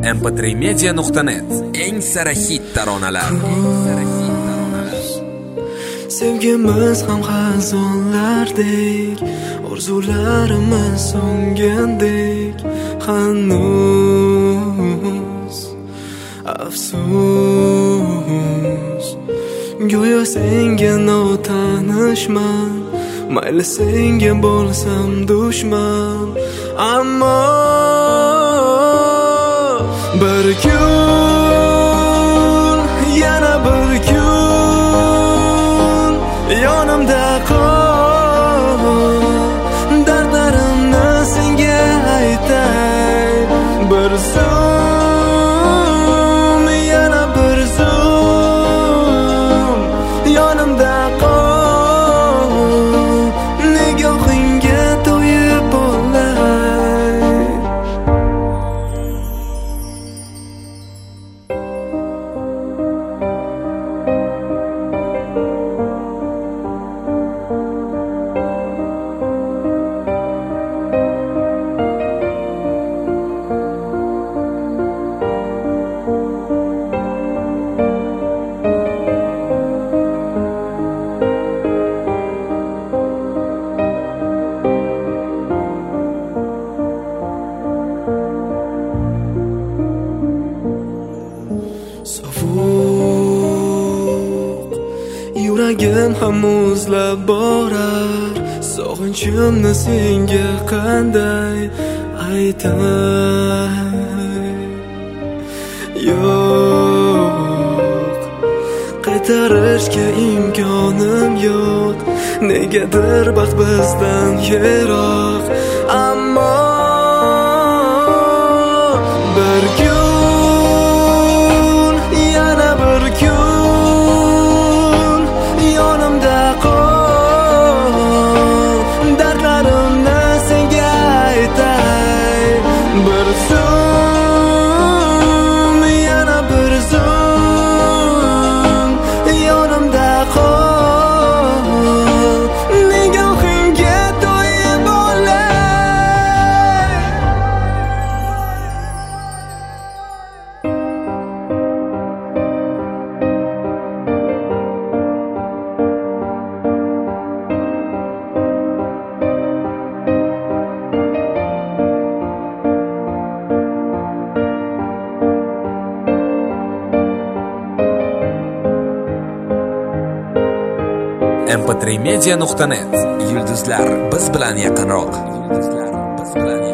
mp3media.net eng sara hit taronalar. Sevgimiz ham xazonlardek, orzularimiz so'ngandek, hanuz afsus. Go'yo senga notanishman, mayli senga bo'lsam dushman, ammo bir kun, yana bir kun yonimda qol, dardlarimni senga aytay. Bir zum, yana bir zum yonimda qol, nigohingga to'yib olay. Sovuq yuragim ham muzlab borar, sog'inchimni senga qanday aytay. Yo'q, qaytarishga imkonim yo'q, negadir baxt bizdan yiroq, ammo bir kun, yana bir kun yonimda qol, dardlarimni senga aytay. Bir zum, yana bir zum yonimda qol, nigohingga to'yib olay. mp3media.net. Yulduzlar biz bilan yaqinroq.